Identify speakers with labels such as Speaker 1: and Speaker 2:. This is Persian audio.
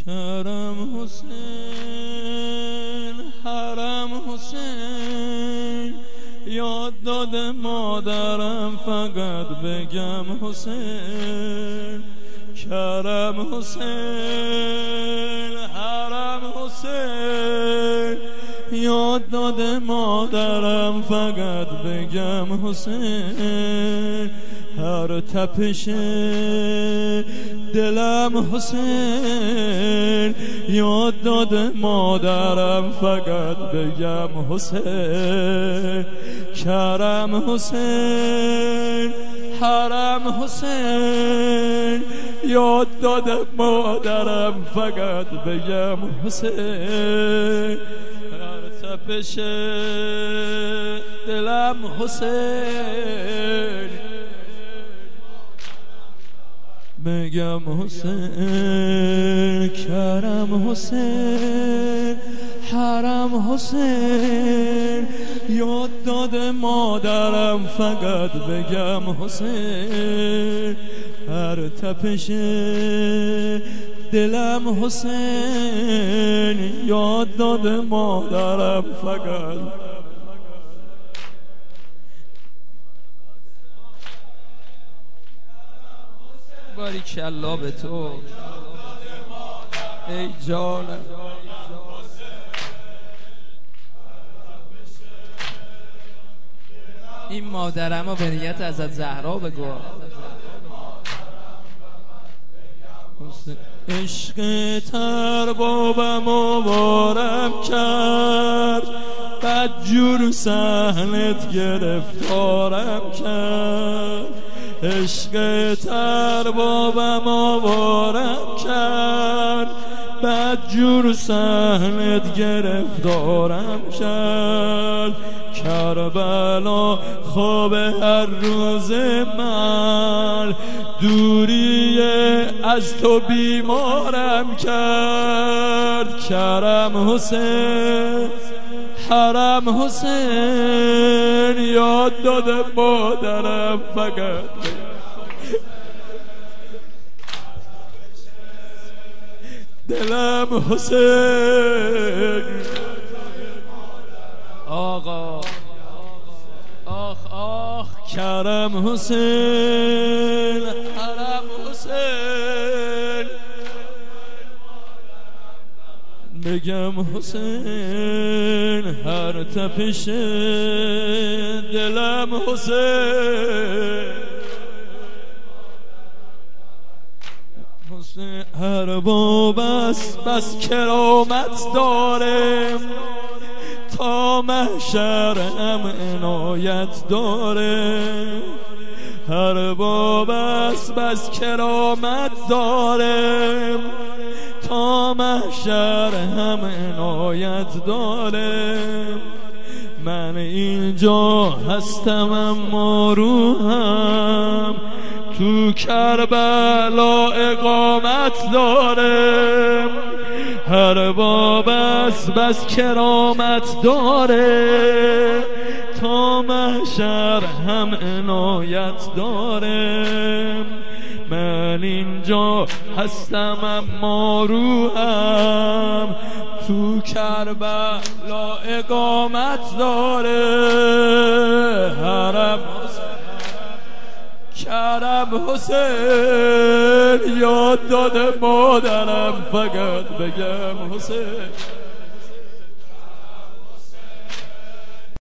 Speaker 1: کرم حسین، حرم حسین، یاد داده مادرم فقط بگم حسین. کرم حسین، حرم حسین، یاد داده مادرم فقط بگم حسین. هر تپش دلم حسین، یاد داده مادرم فقط بگم حسین. کرم حسین، حرم حسین، یاد داده مادرم فقط بگم حسین. هر تپش دلم حسین، بگم حسین. کرم حسین، حرم حسین، یاد داده مادرم فقط بگم حسین. هر تپش دلم حسین، یاد داده مادرم فقط. باریکالله به تو ای جانم. این مادرمو به نیت حضرت زهرا بگو. عشق تربابمو بارم کرد، بدجور سهلت گرفتارم کرد. عشق تربابمو بارم کرد، بدجور سهلت گرفتارم کرد. کربلا خواب هر روز من، دوری از تو بیمارم کرد. کرم حسین، حرم حسین، یاد داده مادرم فقط دلم حسین. آقا آخ آخ، کرم حسین، حرم حسین، بگم حسین. هر تپش دلم حسین، حسین. هر باب است بس کرامت دارم، تا محشر هم عنایت داره. هر باب است بس کرامت دارم، تا محشر هم عنایت دارم. من اینجا هستم اما روحم تو کربلا اقامت دارم. هر باب است بس کرامت داره، تا محشر هم عنایت دارم. من اینجا هستم اما روحم تو کربلا اقامت داره. حرم کرم حسین، یاد داده مادرم فقط بگم حسین.